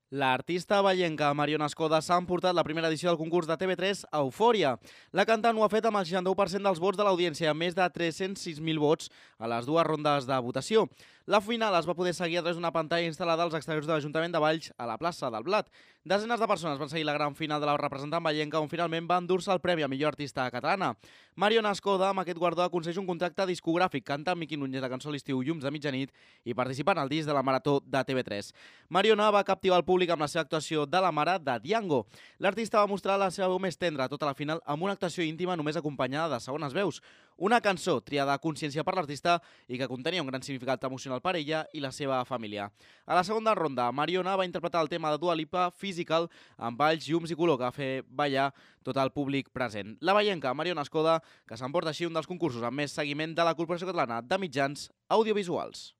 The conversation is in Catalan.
L'artista vallenca Mariona Escoda s'ha emportat la primera edició del concurs de TV3 Eufòria. La cantant ho ha fet amb el 61% dels vots de l'audiència, amb més de 306.000 vots a les dues rondes de votació. La final es va poder seguir a través d'una pantalla instal·lada als exteriors de l'Ajuntament de Valls, a la plaça del Blat. Desenes de persones van seguir la gran final de la representant vallenca, on finalment va endur-se el premi a millor artista catalana. Mariona Escoda, amb aquest guardó, aconsegueix un contracte discogràfic, canta amb Miqui Núñez la cançó a l'estiu Llums de mitjanit i participa en el disc de la Marató de TV3. Mariona va captivar el públic amb la seva actuació de la mare de Diango. L'artista va mostrar la seva veu més tendra a tota la final amb una actuació íntima només acompanyada de segones veus. Una cançó triada a consciència per l'artista i que contenia un gran significat emocional per ella i la seva família. A la segona ronda, Mariona va interpretar el tema de Dua Lipa, Physical, amb balls, llums i color que va fer ballar tot el públic present. La vallenca Mariona Escoda, que s'emporta així un dels concursos amb més seguiment de la Corporació Catalana de Mitjans Audiovisuals.